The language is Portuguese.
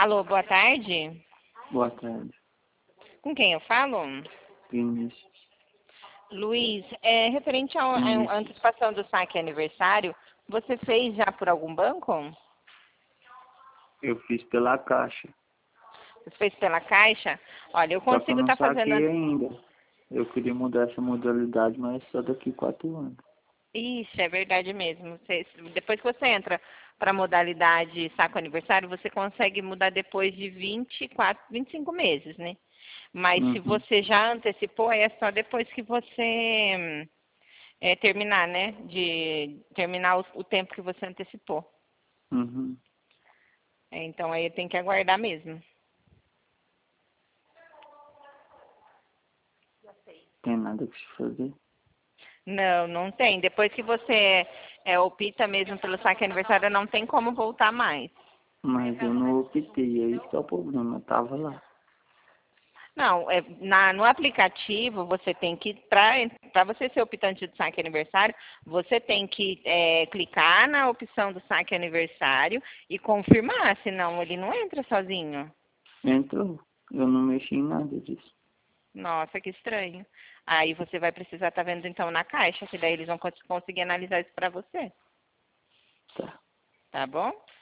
Alô, boa tarde. Boa tarde, Com quem eu falo? Vinícius. Luiz, referente à Vinícius. antecipação do saque aniversário, você fez já por algum banco? Eu fiz pela Caixa. Você fez pela Caixa? Olha, eu Só que eu consigo não estar saquei fazendo... ainda. Eu queria mudar essa modalidade, mas só daqui 4 anos. Isso, é verdade mesmo. Depois que você entra para a modalidade saco aniversário, você consegue mudar depois de 25 meses, né? Mas se Uhum, você já antecipou, é só depois que você terminar, né? De terminar o tempo que você antecipou. uhum. Então aí tem que aguardar mesmo. Tem nada que se fazer. Não, não tem. Depois que você opta mesmo pelo saque aniversário, não tem como voltar mais. Mas eu não optei, é isso que é o problema. Eu tava lá. Não, no aplicativo você tem que, para você ser optante do saque aniversário, você tem que clicar na opção do saque aniversário e confirmar, senão ele não entra sozinho. Entrou. Eu não mexi em nada disso. Nossa, que estranho. Aí você vai precisar estar vendo então na caixa, que daí eles vão conseguir analisar isso para você. Tá. Tá bom?